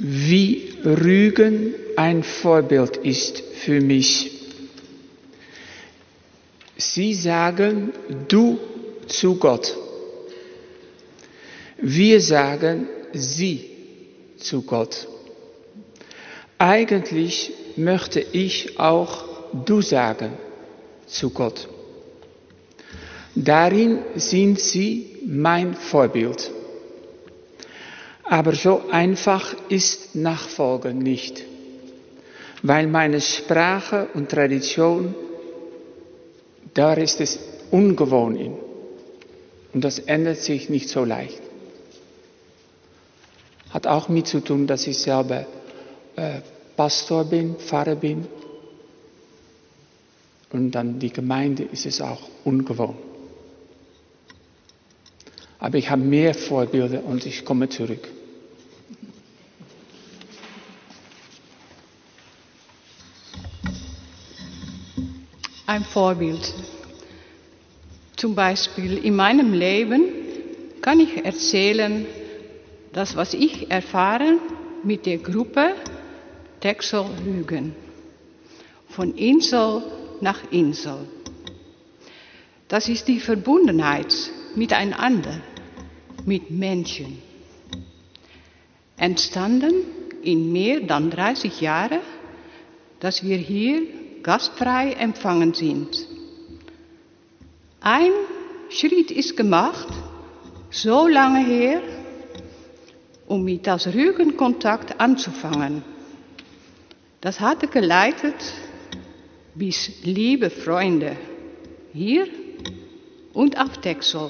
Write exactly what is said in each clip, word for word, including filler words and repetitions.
wie Rügen ein Vorbild ist für mich. Sie sagen du zu Gott. Wir sagen sie zu Gott. Eigentlich möchte ich auch du sagen zu Gott. Darin sind sie mein Vorbild. Aber so einfach ist Nachfolgen nicht, weil meine Sprache und Tradition, da ist es ungewohnt in. Und das ändert sich nicht so leicht. Hat auch mit zu tun, dass ich selber äh, Pastor bin, Pfarrer bin. Und dann die Gemeinde ist es auch ungewohnt. Aber ich habe mehr Vorbilder und ich komme zurück. Ein Vorbild. Zum Beispiel in meinem Leben kann ich erzählen, das, was ich erfahre mit der Gruppe Texel-Rügen. Von Insel nach Insel. Das ist die Verbundenheit miteinander, mit Menschen. Entstanden in mehr dan dreißig Jahren, dass wir hier gastfrei empfangen sind. Ein Schritt ist gemacht, so lange her, um mit das Rügenkontakt anzufangen. Das hatte geleitet bis liebe Freunde hier und auf Texel.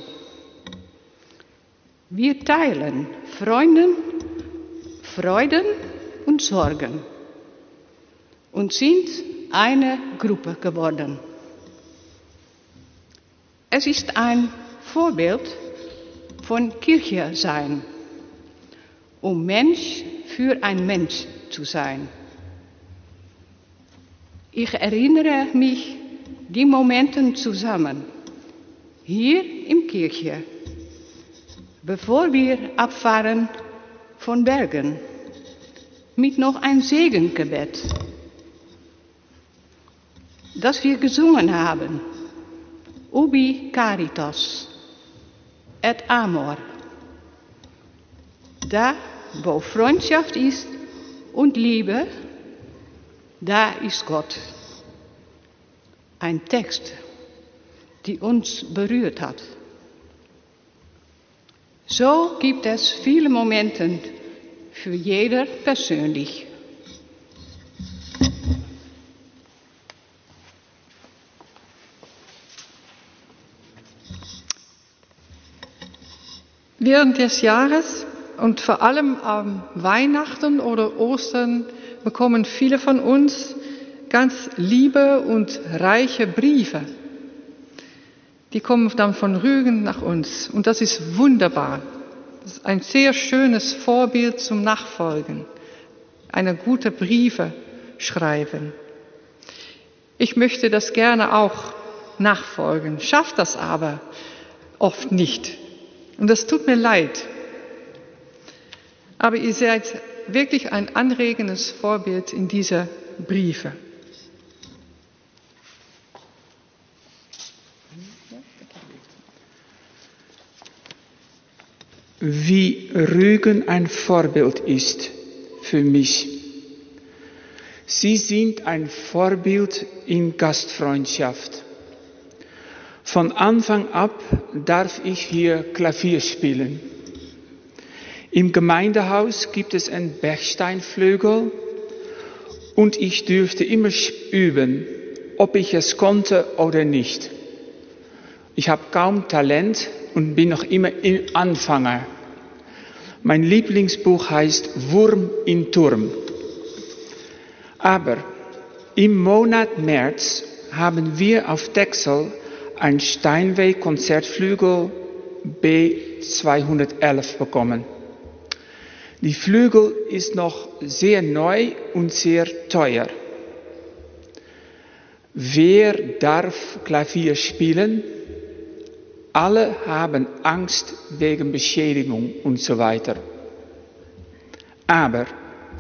Wir teilen Freunden, Freuden und Sorgen und sind eine Gruppe geworden. Es ist ein Vorbild von Kirche sein, um Mensch für ein Mensch zu sein. Ich erinnere mich die Momente zusammen, hier in Kirche, bevor wir abfahren von Bergen, mit noch ein Segengebet, das wir gesungen haben, Ubi Caritas et Amor. Da, wo Freundschaft ist und Liebe, da ist Gott. Ein Text, die uns berührt hat. So gibt es viele Momente für jeder persönlich. Während des Jahres und vor allem am Weihnachten oder Ostern bekommen viele von uns ganz liebe und reiche Briefe. Die kommen dann von Rügen nach uns und das ist wunderbar. Das ist ein sehr schönes Vorbild zum Nachfolgen. Eine gute Briefe schreiben. Ich möchte das gerne auch nachfolgen, schaffe das aber oft nicht. Und das tut mir leid. Aber ihr seid wirklich ein anregendes Vorbild in dieser Briefe. Wie Rügen ein Vorbild ist für mich. Sie sind ein Vorbild in Gastfreundschaft. Von Anfang ab darf ich hier Klavier spielen. Im Gemeindehaus gibt es einen Bechsteinflügel und ich dürfte immer üben, ob ich es konnte oder nicht. Ich habe kaum Talent und bin noch immer Anfänger. Mein Lieblingsbuch heißt Wurm in Turm. Aber im Monat März haben wir auf Texel ein Steinway-Konzertflügel B zweihundertelf bekommen. Die Flügel ist noch sehr neu und sehr teuer. Wer darf Klavier spielen? Alle haben Angst wegen Beschädigung und so weiter. Aber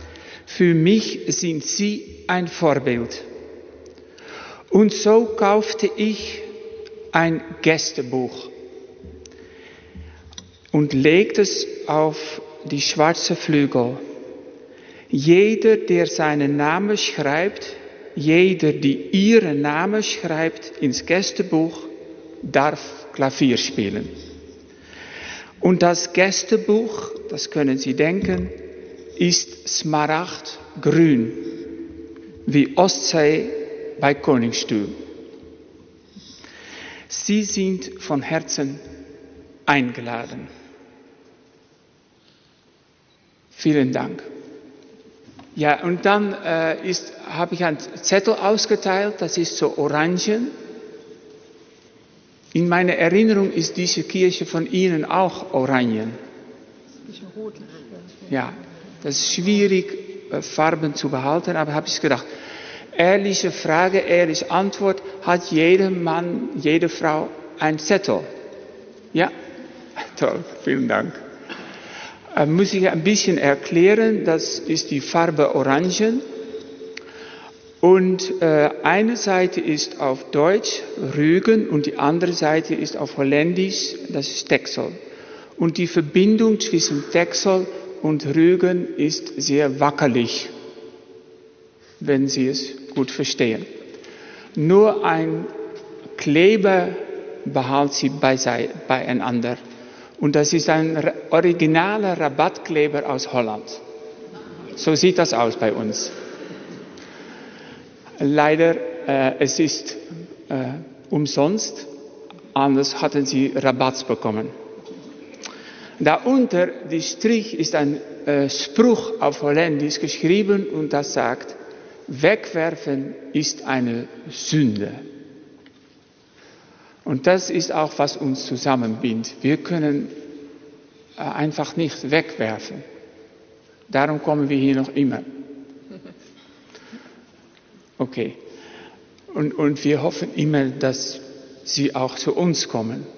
Für mich sind sie ein Vorbild. Und so kaufte ich ein Gästebuch und legte es auf die schwarze Flügel. Jeder, der seinen Namen schreibt, jeder, die ihren Namen schreibt ins Gästebuch, darf Klavier spielen. Und das Gästebuch, das können Sie denken, ist smaragdgrün, wie Ostsee bei Koningsstuhl. Sie sind von Herzen eingeladen. Vielen Dank. Ja, und dann äh, ist, habe ich einen Zettel ausgeteilt, das ist so orange. In meiner Erinnerung ist diese Kirche von Ihnen auch orange. Ja, das ist schwierig, äh, Farben zu behalten, aber habe ich gedacht, ehrliche Frage, ehrliche Antwort, hat jeder Mann, jede Frau einen Zettel? Ja? Toll, vielen Dank. Äh, muss ich ein bisschen erklären, das ist die Farbe Orange. Und äh, eine Seite ist auf Deutsch Rügen und die andere Seite ist auf Holländisch, das ist Texel. Und die Verbindung zwischen Texel und Rügen ist sehr wackelig, wenn Sie es gut verstehen. Nur ein Kleber behält sie beieinander. Und das ist ein originaler Rabattkleber aus Holland. So sieht das aus bei uns. Leider, äh, es ist äh, umsonst, anders hatten sie Rabatt bekommen. Darunter, die Strich, ist ein äh, Spruch auf Holländisch geschrieben und das sagt, wegwerfen ist eine Sünde. Und das ist auch, was uns zusammenbindet. Wir können äh, einfach nicht wegwerfen. Darum kommen wir hier noch immer. Okay. Und, und wir hoffen immer, dass Sie auch zu uns kommen.